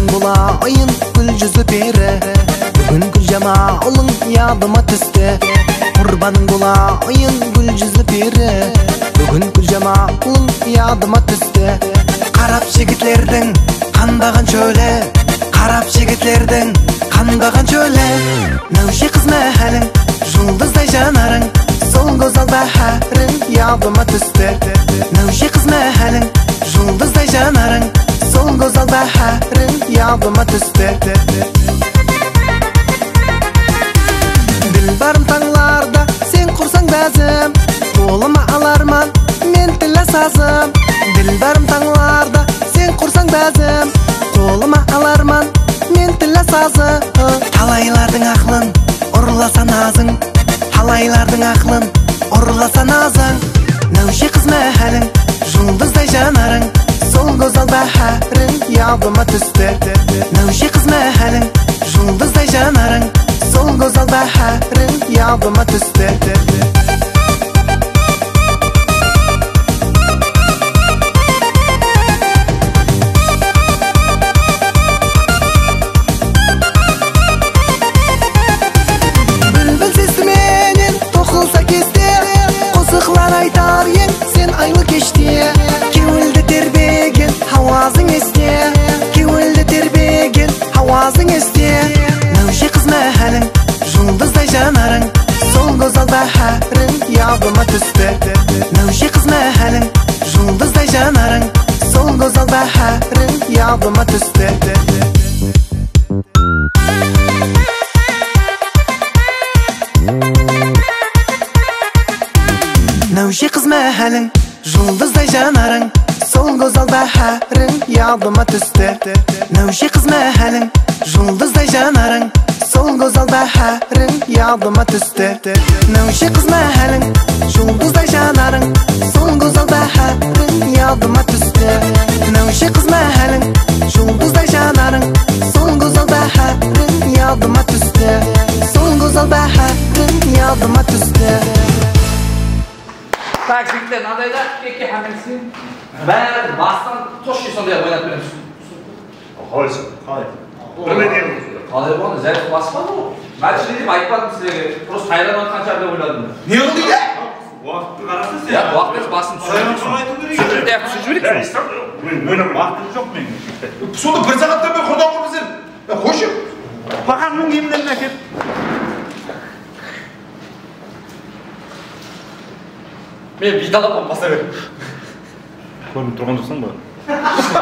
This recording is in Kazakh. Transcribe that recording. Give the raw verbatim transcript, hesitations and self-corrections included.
була айын гүл жүзі бері, бүгін гүл жамалың ядыма түсті. Құрбаның була айын гүл жүзі бері, бүгін гүл жамалың ядыма түсті. Қарап жігітлердің қандаған чөлі, қарап жігітлердің қандаған чөлі. Нәуші қыз мәхәлің, жұлдыздай жанарың, сол көзал бәхәрің ядыма түсті. Нәуші қыз мәхәлің, жұлдыздай жанарың, сол көзал бәхәрің ядыма түсті. Ділбарым таңларда сен құрсаң бәзім, қолыма аларман мен тілі сазым. Ділбарым таңларда сен құрсаң бәзім, қолыма аларман мен тілі сазым. Талайлардың ақлын ұрласа назың, талайлардың ақлын ұрласа назың. Нәуші қыз мәхәлің, жұлдыздай жанарың, сол көзал бәхәрің ядыма түсті. Нәуші қыз мәхәлің, жұлдыздай жанарың, сол көзал бәхәрің ядыма түсті. Бүлбіл сесті менен тоқылса кесте, қосықлар айтар ең сен айлы кеште. Кеуілді тербеген хауазың есте, кеуілді тербеген хауазың есте. Нәуші қыз мәхәлің, жұлдыздай жанарың, сол көзал бәхәрің ядыма түсті. Нәуші қыз мәхәлің, жұлдыздай жанарың, сол көзал бәхәрің ядыма түсті. Нәуші қыз мәхәлің, жұлдыздай жанарың, сол көзал бәхәрің ядыма түсті. Нәуші қыз мәхәлің, жұлдыздай жанарың, сол көзал бәхәрің ядыма түсті. Нәуші қыз мәхәлің, жұлдыздай жанарың, сол көзал бәхәрің ядыма түсті. Нәуші қыз мәхәлің, жұлдыздай жанарың, сол көзал бәхәрің ядыма түсті. Сол көзал бәхәрің ядыма түсті. Так, жігіттер, мынандайда екі хамелсін бәрі бастан тошки сондай ойнап береміз. Қалайсың? Қалай? Бірмен едіңіз? Қалай болғанда, зәріп баспады ғой. Мәлішіне дейм айтпадым сіздерге. Просто қайран атқан шығар деп ойладым. Не ол дейді? Уақытты қарасыз сен? Я уақыт басын түсіріп. Мен уақытым жоқ мен. Сонда бір сағаттан бері құрдан құрмыз сен. Қойшы. Бақанның емінен әкеп. Мен бейдалаппын баса бер. Көрініп тұрған жоқсың ба?